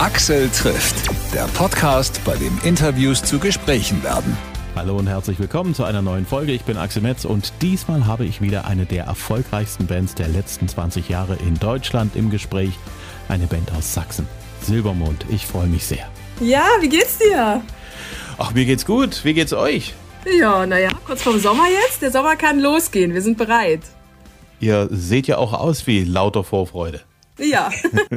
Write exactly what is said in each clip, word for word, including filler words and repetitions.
Axel trifft, der Podcast, bei dem Interviews zu Gesprächen werden. Hallo und herzlich willkommen zu einer neuen Folge. Ich bin Axel Metz und diesmal habe ich wieder eine der erfolgreichsten Bands der letzten zwanzig Jahre in Deutschland im Gespräch. Eine Band aus Sachsen, Silbermond. Ich freue mich sehr. Ja, wie geht's dir? Ach, mir geht's gut. Wie geht's euch? Ja, naja, kurz vorm Sommer jetzt. Der Sommer kann losgehen. Wir sind bereit. Ihr seht ja auch aus wie lauter Vorfreude. Ja.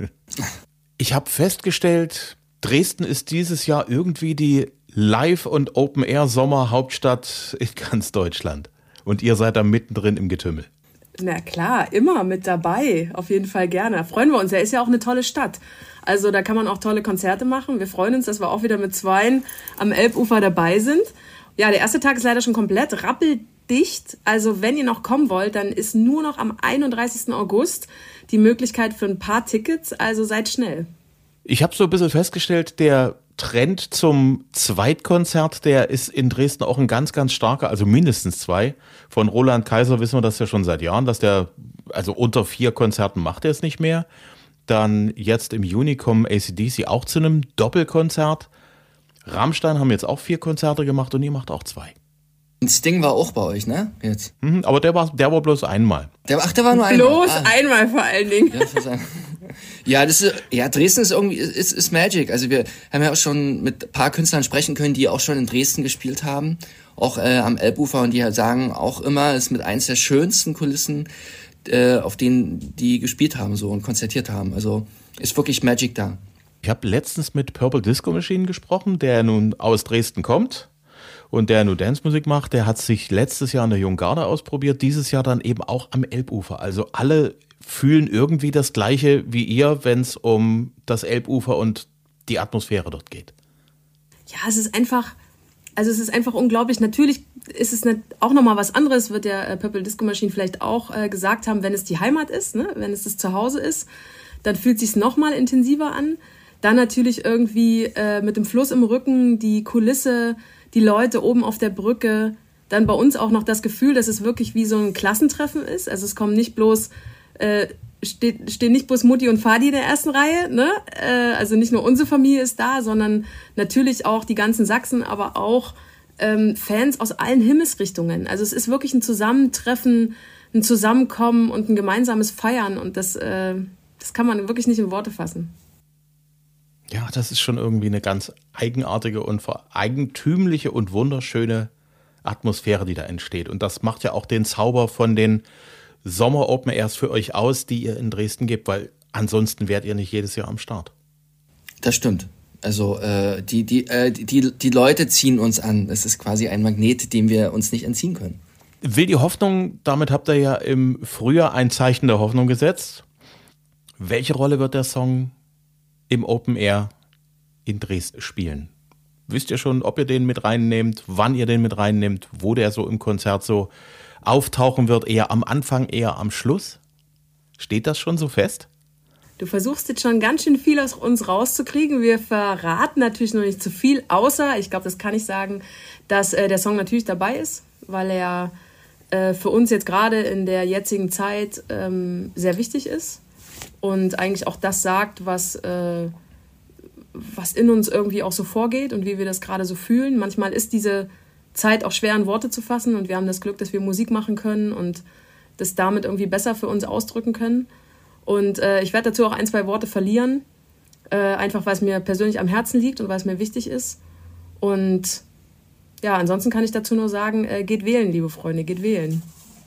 Ich habe festgestellt, Dresden ist dieses Jahr irgendwie die Live- und Open-Air-Sommer-Hauptstadt in ganz Deutschland. Und ihr seid da mittendrin im Getümmel. Na klar, immer mit dabei. Auf jeden Fall gerne. Da freuen wir uns. Er ist ja auch eine tolle Stadt. Also da kann man auch tolle Konzerte machen. Wir freuen uns, dass wir auch wieder mit Zweien am Elbufer dabei sind. Ja, der erste Tag ist leider schon komplett rappeldicht. Also wenn ihr noch kommen wollt, dann ist nur noch am einunddreißigsten August die Möglichkeit für ein paar Tickets. Also seid schnell. Ich habe so ein bisschen festgestellt, der Trend zum Zweitkonzert, der ist in Dresden auch ein ganz, ganz starker, also mindestens zwei. Von Roland Kaiser wissen wir das ja schon seit Jahren, dass der, also unter vier Konzerten macht er es nicht mehr. Dann jetzt im Juni kommen A C D C auch zu einem Doppelkonzert. Rammstein haben jetzt auch vier Konzerte gemacht und ihr macht auch zwei. Und Sting war auch bei euch, ne? Jetzt. Mhm, aber der war, der war bloß einmal. Der, ach, der war nur einmal. Bloß ah. einmal vor allen Dingen. Ja, das ist, ja, das ist, ja, Dresden ist irgendwie, ist, ist Magic. Also wir haben ja auch schon mit ein paar Künstlern sprechen können, die auch schon in Dresden gespielt haben. Auch äh, am Elbufer, und die halt sagen auch immer, es ist mit eins der schönsten Kulissen, äh, auf denen die gespielt haben so und konzertiert haben. Also ist wirklich Magic da. Ich habe letztens mit Purple Disco Machine gesprochen, der nun aus Dresden kommt und der nur Dancemusik macht. Der hat sich letztes Jahr in der Junggarde ausprobiert, dieses Jahr dann eben auch am Elbufer. Also alle fühlen irgendwie das Gleiche wie ihr, wenn es um das Elbufer und die Atmosphäre dort geht. Ja, es ist einfach, also es ist einfach unglaublich. Natürlich ist es nicht, auch nochmal was anderes, wird der äh, Purple Disco Machine vielleicht auch äh, gesagt haben, wenn es die Heimat ist, ne? Wenn es das Zuhause ist, dann fühlt es sich nochmal intensiver an. Dann natürlich irgendwie äh, mit dem Fluss im Rücken, die Kulisse, die Leute oben auf der Brücke. Dann bei uns auch noch das Gefühl, dass es wirklich wie so ein Klassentreffen ist. Also es kommen nicht bloß, äh, steht, stehen nicht bloß Mutti und Vati in der ersten Reihe, ne? Äh, also nicht nur unsere Familie ist da, sondern natürlich auch die ganzen Sachsen, aber auch ähm, Fans aus allen Himmelsrichtungen. Also es ist wirklich ein Zusammentreffen, ein Zusammenkommen und ein gemeinsames Feiern. Und das, äh, das kann man wirklich nicht in Worte fassen. Ja, das ist schon irgendwie eine ganz eigenartige und eigentümliche und wunderschöne Atmosphäre, die da entsteht. Und das macht ja auch den Zauber von den Sommer-Open Airs für euch aus, die ihr in Dresden gebt, weil ansonsten wärt ihr nicht jedes Jahr am Start. Das stimmt. Also äh, die, die, äh, die, die Leute ziehen uns an. Das ist quasi ein Magnet, dem wir uns nicht entziehen können. Will die Hoffnung, damit habt ihr ja im Frühjahr ein Zeichen der Hoffnung gesetzt. Welche Rolle wird der Song im Open Air in Dresden spielen? Wisst ihr schon, ob ihr den mit reinnehmt, wann ihr den mit reinnehmt, wo der so im Konzert so auftauchen wird? Eher am Anfang, eher am Schluss? Steht das schon so fest? Du versuchst jetzt schon ganz schön viel aus uns rauszukriegen. Wir verraten natürlich noch nicht zu viel, außer, ich glaube, das kann ich sagen, dass äh, der Song natürlich dabei ist, weil er äh, für uns jetzt gerade in der jetzigen Zeit ähm, sehr wichtig ist. Und eigentlich auch das sagt, was, äh, was in uns irgendwie auch so vorgeht und wie wir das gerade so fühlen. Manchmal ist diese Zeit auch schwer in Worte zu fassen und wir haben das Glück, dass wir Musik machen können und das damit irgendwie besser für uns ausdrücken können. Und äh, ich werde dazu auch ein, zwei Worte verlieren, äh, einfach weil es mir persönlich am Herzen liegt und weil es mir wichtig ist. Und ja, ansonsten kann ich dazu nur sagen, äh, geht wählen, liebe Freunde, geht wählen.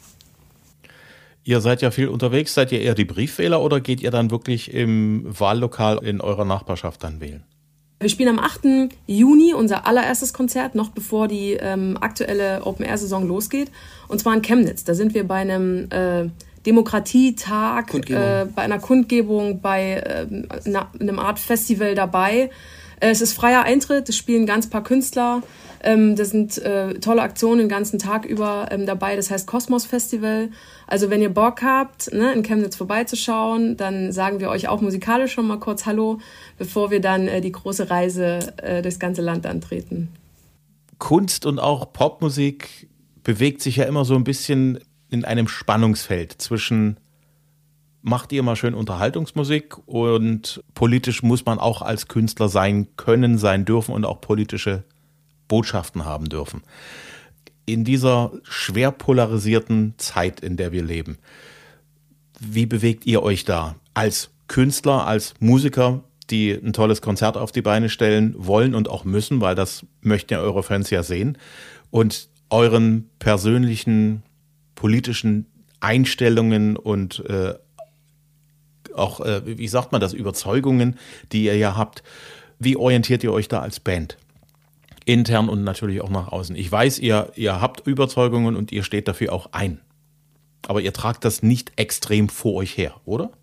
Ihr seid ja viel unterwegs. Seid ihr eher die Briefwähler oder geht ihr dann wirklich im Wahllokal in eurer Nachbarschaft dann wählen? Wir spielen am achten Juni unser allererstes Konzert, noch bevor die ähm, aktuelle Open-Air-Saison losgeht. Und zwar in Chemnitz. Da sind wir bei einem äh, Demokratietag, äh, bei einer Kundgebung, bei äh, einer, einem Art Festival dabei. Äh, es ist freier Eintritt, es spielen ganz paar Künstler. Ähm, da sind äh, tolle Aktionen den ganzen Tag über ähm, dabei. Das heißt Kosmos Festival. Also wenn ihr Bock habt, ne, in Chemnitz vorbeizuschauen, dann sagen wir euch auch musikalisch schon mal kurz Hallo, bevor wir dann äh, die große Reise äh, durchs ganze Land antreten. Kunst und auch Popmusik bewegt sich ja immer so ein bisschen in einem Spannungsfeld zwischen macht ihr mal schön Unterhaltungsmusik und politisch muss man auch als Künstler sein können, sein dürfen und auch politische Botschaften haben dürfen. In dieser schwer polarisierten Zeit, in der wir leben, wie bewegt ihr euch da als Künstler, als Musiker, die ein tolles Konzert auf die Beine stellen wollen und auch müssen, weil das möchten ja eure Fans ja sehen, und euren persönlichen politischen Einstellungen und äh, auch, äh, wie sagt man das, Überzeugungen, die ihr ja habt. Wie orientiert ihr euch da als Band? Intern und natürlich auch nach außen. Ich weiß, ihr, ihr habt Überzeugungen und ihr steht dafür auch ein. Aber ihr tragt das nicht extrem vor euch her, oder?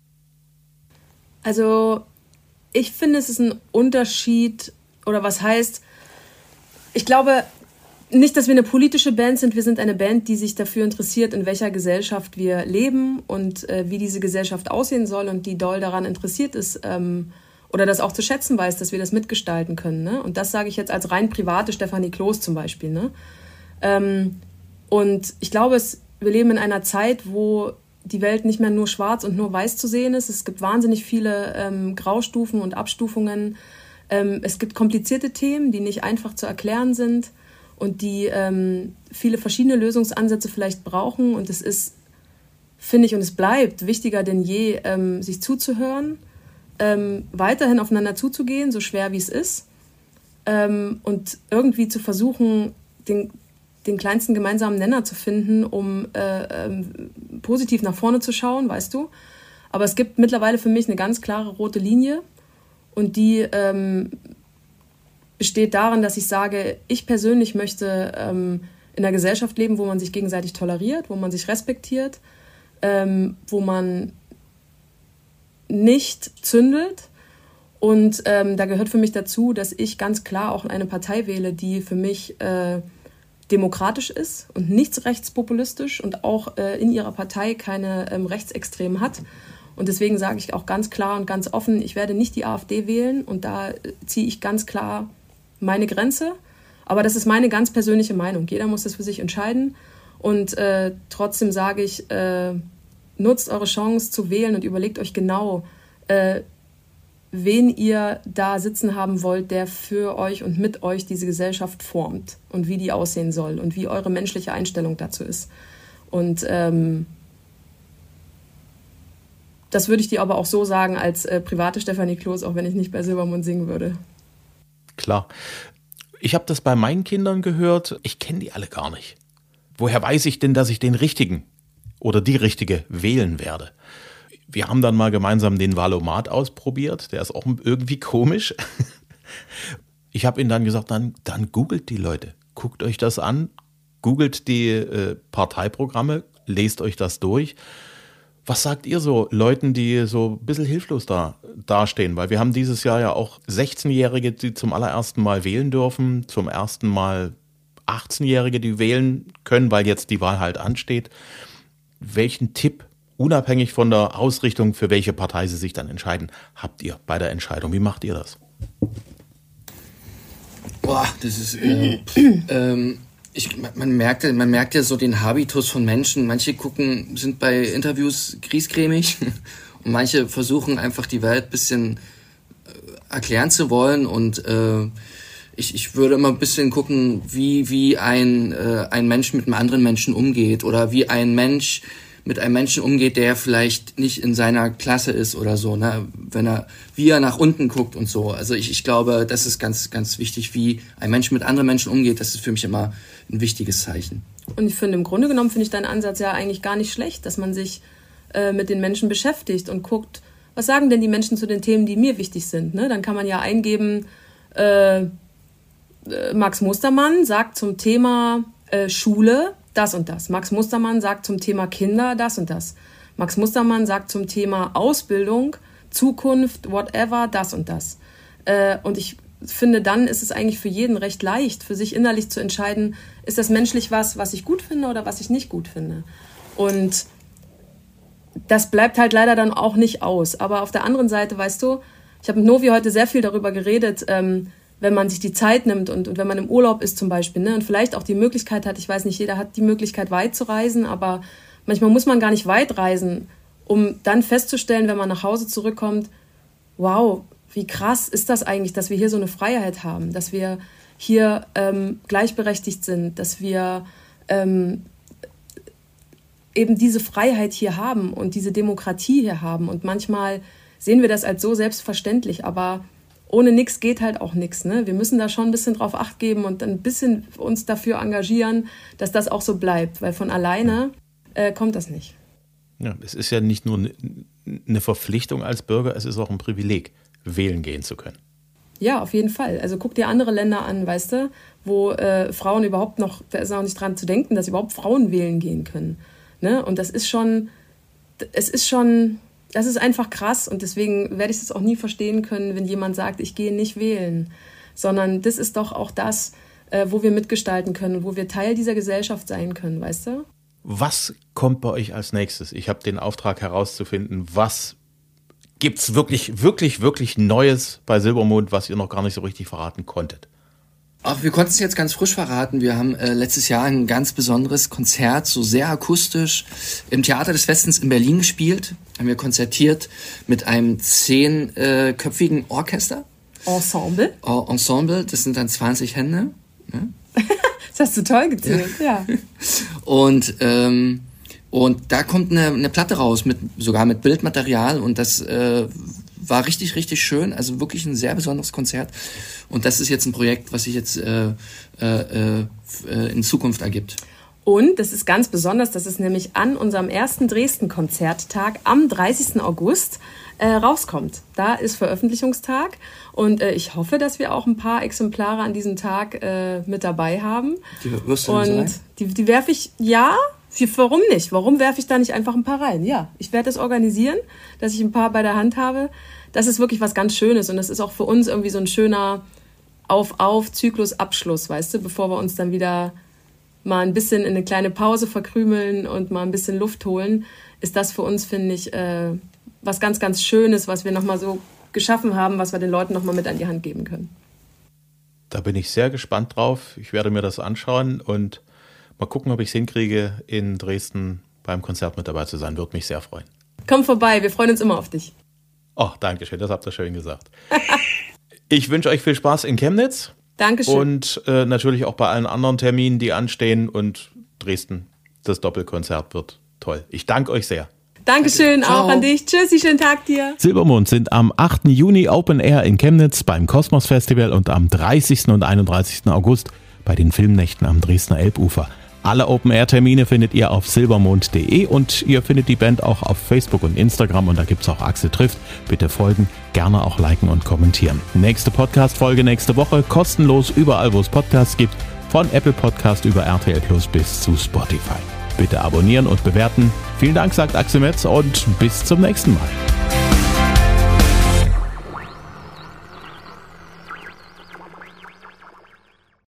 Also ich finde, es ist ein Unterschied, oder was heißt, ich glaube nicht, dass wir eine politische Band sind, wir sind eine Band, die sich dafür interessiert, in welcher Gesellschaft wir leben und äh, wie diese Gesellschaft aussehen soll und die doll daran interessiert ist ähm, oder das auch zu schätzen weiß, dass wir das mitgestalten können. Ne? Und das sage ich jetzt als rein private Stefanie Kloß zum Beispiel. Ne? Ähm, und ich glaube, es, wir leben in einer Zeit, wo die Welt nicht mehr nur schwarz und nur weiß zu sehen ist. Es gibt wahnsinnig viele ähm, Graustufen und Abstufungen. Ähm, es gibt komplizierte Themen, die nicht einfach zu erklären sind und die ähm, viele verschiedene Lösungsansätze vielleicht brauchen. Und es ist, finde ich, und es bleibt wichtiger denn je, ähm, sich zuzuhören, ähm, weiterhin aufeinander zuzugehen, so schwer wie es ist, ähm, und irgendwie zu versuchen, den den kleinsten gemeinsamen Nenner zu finden, um äh, ähm, positiv nach vorne zu schauen, weißt du. Aber es gibt mittlerweile für mich eine ganz klare rote Linie und die ähm, besteht darin, dass ich sage, ich persönlich möchte ähm, in einer Gesellschaft leben, wo man sich gegenseitig toleriert, wo man sich respektiert, ähm, wo man nicht zündelt. Und ähm, da gehört für mich dazu, dass ich ganz klar auch eine Partei wähle, die für mich äh, demokratisch ist und nichts rechtspopulistisch und auch äh, in ihrer Partei keine ähm, Rechtsextremen hat. Und deswegen sage ich auch ganz klar und ganz offen, ich werde nicht die AfD wählen und da äh, ziehe ich ganz klar meine Grenze. Aber das ist meine ganz persönliche Meinung. Jeder muss das für sich entscheiden. Und äh, trotzdem sage ich, äh, nutzt eure Chance zu wählen und überlegt euch genau, äh, wen ihr da sitzen haben wollt, der für euch und mit euch diese Gesellschaft formt und wie die aussehen soll und wie eure menschliche Einstellung dazu ist. Und ähm, das würde ich dir aber auch so sagen als äh, private Stefanie Kloß, auch wenn ich nicht bei Silbermond singen würde. Klar. Ich habe das bei meinen Kindern gehört. Ich kenne die alle gar nicht. Woher weiß ich denn, dass ich den Richtigen oder die Richtige wählen werde? Wir haben dann mal gemeinsam den Valomat ausprobiert. Der ist auch irgendwie komisch. Ich habe ihnen dann gesagt, dann, dann googelt die Leute. Guckt euch das an, googelt die äh, Parteiprogramme, lest euch das durch. Was sagt ihr so Leuten, die so ein bisschen hilflos da dastehen? Weil wir haben dieses Jahr ja auch sechzehnjährige, die zum allerersten Mal wählen dürfen, zum ersten Mal achtzehnjährige, die wählen können, weil jetzt die Wahl halt ansteht. Welchen Tipp, unabhängig von der Ausrichtung, für welche Partei sie sich dann entscheiden, habt ihr bei der Entscheidung? Wie macht ihr das? Boah, das ist... Äh, ähm, ich, man, merkt, man merkt ja so den Habitus von Menschen. Manche gucken, sind bei Interviews griesgrämig und manche versuchen einfach die Welt ein bisschen äh, erklären zu wollen. Und äh, ich, ich würde immer ein bisschen gucken, wie, wie ein, äh, ein Mensch mit einem anderen Menschen umgeht oder wie ein Mensch mit einem Menschen umgeht, der vielleicht nicht in seiner Klasse ist oder so, ne? Wenn er, wie er nach unten guckt und so. Also ich, ich glaube, das ist ganz, ganz wichtig, wie ein Mensch mit anderen Menschen umgeht. Das ist für mich immer ein wichtiges Zeichen. Und ich finde, im Grunde genommen finde ich deinen Ansatz ja eigentlich gar nicht schlecht, dass man sich äh, mit den Menschen beschäftigt und guckt, was sagen denn die Menschen zu den Themen, die mir wichtig sind, ne? Dann kann man ja eingeben, äh, Max Mustermann sagt zum Thema äh, Schule das und das. Max Mustermann sagt zum Thema Kinder das und das. Max Mustermann sagt zum Thema Ausbildung, Zukunft, whatever, das und das. Äh, und ich finde, dann ist es eigentlich für jeden recht leicht, für sich innerlich zu entscheiden, ist das menschlich was, was ich gut finde oder was ich nicht gut finde. Und das bleibt halt leider dann auch nicht aus. Aber auf der anderen Seite, weißt du, ich habe mit Novi heute sehr viel darüber geredet, ähm, wenn man sich die Zeit nimmt und, und wenn man im Urlaub ist zum Beispiel, ne, und vielleicht auch die Möglichkeit hat, ich weiß nicht, jeder hat die Möglichkeit weit zu reisen, aber manchmal muss man gar nicht weit reisen, um dann festzustellen, wenn man nach Hause zurückkommt, wow, wie krass ist das eigentlich, dass wir hier so eine Freiheit haben, dass wir hier ähm, gleichberechtigt sind, dass wir ähm, eben diese Freiheit hier haben und diese Demokratie hier haben. Und manchmal sehen wir das als so selbstverständlich, aber ohne nichts geht halt auch nichts. Ne? Wir müssen da schon ein bisschen drauf Acht geben und ein bisschen uns dafür engagieren, dass das auch so bleibt, weil von alleine äh, kommt das nicht. Ja, es ist ja nicht nur eine Verpflichtung als Bürger, es ist auch ein Privileg, wählen gehen zu können. Ja, auf jeden Fall. Also guck dir andere Länder an, weißt du, wo äh, Frauen überhaupt noch, da ist auch nicht dran zu denken, dass überhaupt Frauen wählen gehen können. Ne? Und das ist schon, es ist schon, das ist einfach krass und deswegen werde ich das auch nie verstehen können, wenn jemand sagt, ich gehe nicht wählen, sondern das ist doch auch das, äh, wo wir mitgestalten können, wo wir Teil dieser Gesellschaft sein können, weißt du? Was kommt bei euch als nächstes? Ich habe den Auftrag herauszufinden, was gibt's wirklich, wirklich, wirklich Neues bei Silbermond, was ihr noch gar nicht so richtig verraten konntet? Ach, wir konnten es jetzt ganz frisch verraten. Wir haben äh, letztes Jahr ein ganz besonderes Konzert, so sehr akustisch, im Theater des Westens in Berlin gespielt. Haben wir konzertiert mit einem zehnköpfigen Orchester. Ensemble. Oh, Ensemble, das sind dann zwanzig Hände. Ne? Das hast du toll gezählt, ja. ja. Und, ähm, und da kommt eine, eine Platte raus, mit sogar mit Bildmaterial und das äh, war richtig, richtig schön. Also wirklich ein sehr besonderes Konzert. Und das ist jetzt ein Projekt, was sich jetzt äh, äh, äh, in Zukunft ergibt. Und das ist ganz besonders, das ist nämlich an unserem ersten Dresden-Konzerttag am dreißigsten August äh, rauskommt. Da ist Veröffentlichungstag und äh, ich hoffe, dass wir auch ein paar Exemplare an diesem Tag äh, mit dabei haben. Die wirst du und rein? die, die werfe ich, ja, warum nicht? Warum werfe ich da nicht einfach ein paar rein? Ja, ich werde das organisieren, dass ich ein paar bei der Hand habe. Das ist wirklich was ganz Schönes und das ist auch für uns irgendwie so ein schöner Auf-Auf-Zyklus-Abschluss, weißt du, bevor wir uns dann wieder mal ein bisschen in eine kleine Pause verkrümeln und mal ein bisschen Luft holen, ist das für uns, finde ich, äh, was ganz, ganz Schönes, was wir nochmal so geschaffen haben, was wir den Leuten nochmal mit an die Hand geben können. Da bin ich sehr gespannt drauf. Ich werde mir das anschauen und mal gucken, ob ich es hinkriege, in Dresden beim Konzert mit dabei zu sein. Würde mich sehr freuen. Komm vorbei, wir freuen uns immer auf dich. Oh, danke schön, das habt ihr schön gesagt. Ich wünsche euch viel Spaß in Chemnitz. Dankeschön. Und äh, natürlich auch bei allen anderen Terminen, die anstehen. Und Dresden, das Doppelkonzert wird toll. Ich danke euch sehr. Dankeschön, Ciao. auch an dich. Tschüssi, schönen Tag dir. Silbermond sind am achten Juni Open Air in Chemnitz beim Kosmos Festival und am dreißigsten und einunddreißigsten August bei den Filmnächten am Dresdner Elbufer. Alle Open-Air-Termine findet ihr auf silbermond punkt de und ihr findet die Band auch auf Facebook und Instagram und da gibt es auch Axel trifft. Bitte folgen, gerne auch liken und kommentieren. Nächste Podcast-Folge nächste Woche, kostenlos überall, wo es Podcasts gibt, von Apple Podcast über R T L Plus bis zu Spotify. Bitte abonnieren und bewerten. Vielen Dank, sagt Axel Metz und bis zum nächsten Mal.